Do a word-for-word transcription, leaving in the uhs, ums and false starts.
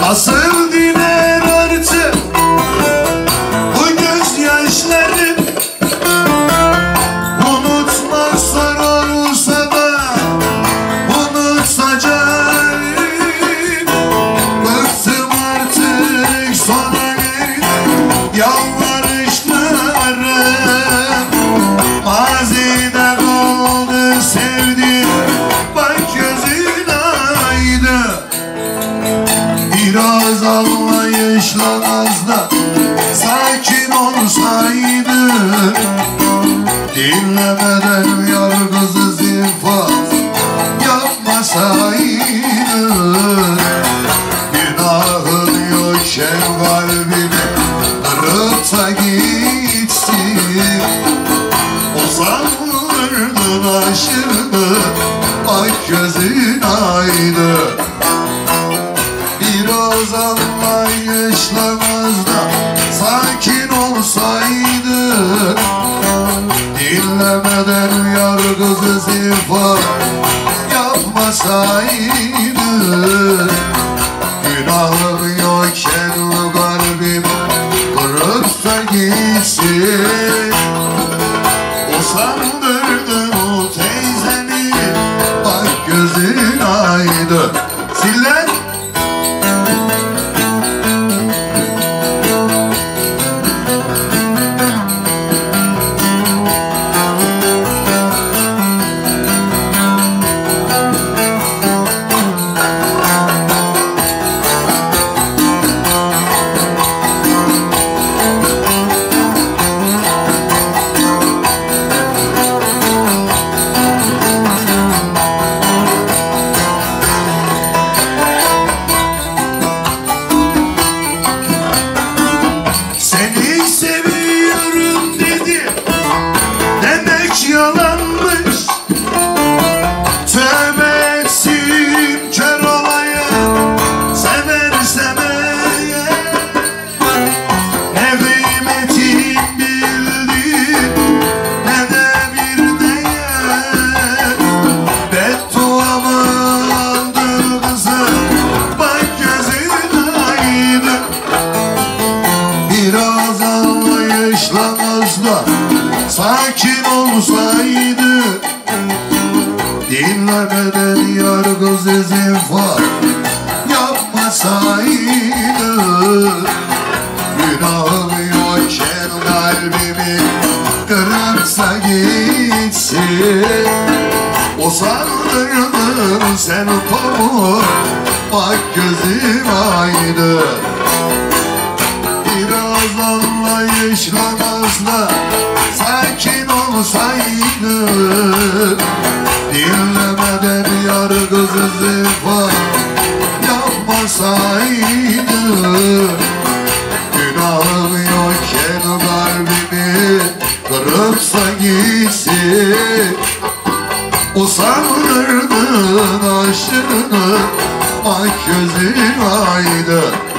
Nasıl diner artık bu gözyaşlarım, unutmak zor olsa da unutacağım. Bıktım artık sona erdi yalvarışlarım. Mazide kaldı sevdim, bak gözün aydın. Biraz anlayışla az da sakin olsaydı, dinlemeden yargısız infaz yapmasaydı. Günahın yokken kalbimi kırıp da gitsin. Uzandırdın aşkını, bak gözün aydın. Biraz anlayışla az da sakin olsaydı, dinlemeden yargısız infaz yapmasaydı. Günahım yokken kalbim kırıp da gitsin. Usandırdın o teyzeni, bak gözün aydın. Siller. Yalanmış, tövbe etsin kör olaya, seversem eğer. Ne kıymetini bildim, ne de bir değer. Bedduamı aldım kızım, bak gözün aydın. Biraz anlayışla azla sakin olsaydı, dinlemeden yargısız infaz yapmasaydı. Günahım yokken kalbimi kırarsa gitsin. Usandırdın sen pamuğu, bak gözüm aydın. Biraz anlayışla azla sakin olsaydı, dinlemeden yargısız infaz yapmasaydı. Günahım yokken kalbimi kırıpsa gitsin. Usandırdın aşkını, bak gözün aydın.